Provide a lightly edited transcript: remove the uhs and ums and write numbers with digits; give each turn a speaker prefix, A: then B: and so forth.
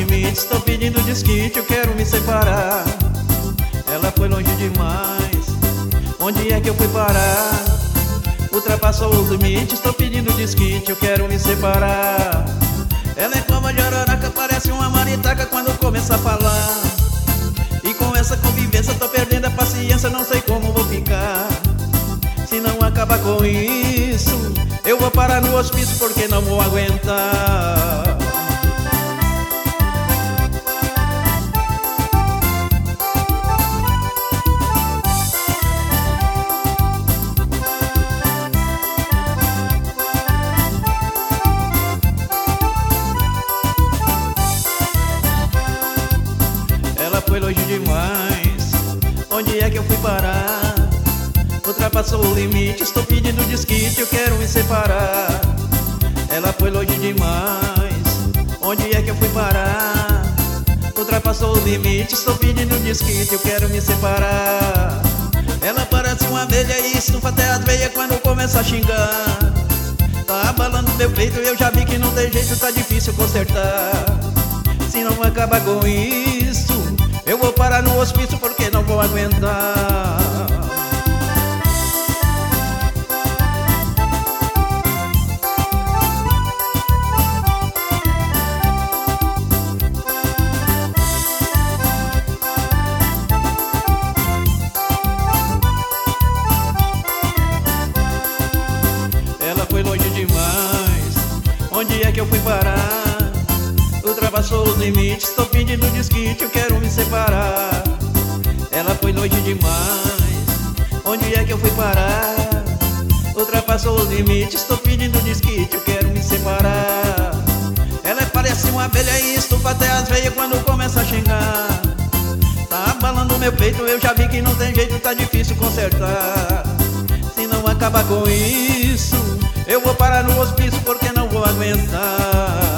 A: limites, tô pedindo desquite, eu quero me separar. Ela foi longe demais, onde é que eu fui parar? Ultrapassou os limites, tô pedindo desquite, eu quero me separar. Ela é como a jararaca, parece uma maritaca quando começa a falar. E com essa convivência tô perdendo a paciência, não sei como vou ficar. Se não acabar com isso, eu vou parar no hospício porque não vou aguentar. Ela foi longe demais, onde é que eu fui parar? Ultrapassou o limite, estou pedindo desquite, eu quero me separar. Ela foi longe demais, onde é que eu fui parar? Ultrapassou o limite, estou pedindo desquite, eu quero me separar. Ela parece uma abelha e estufa até as veias quando começa a xingar. Tá abalando meu peito, eu já vi que não tem jeito, tá difícil consertar. Se não acabar com isso, eu vou parar no hospício porque não vou aguentar. Ela foi longe demais, onde é que eu fui parar? Ultrapassou os limites, tô pedindo desquite, eu quero me separar. Ela foi longe demais, onde é que eu fui parar? Ultrapassou os limites, tô pedindo desquite, eu quero me separar. Ela parece uma abelha e estufa até as veias quando começa a xingar. Tá abalando meu peito, eu já vi que não tem jeito, tá difícil consertar. Se não acabar com isso, eu vou parar no hospício porque não vou aguentar.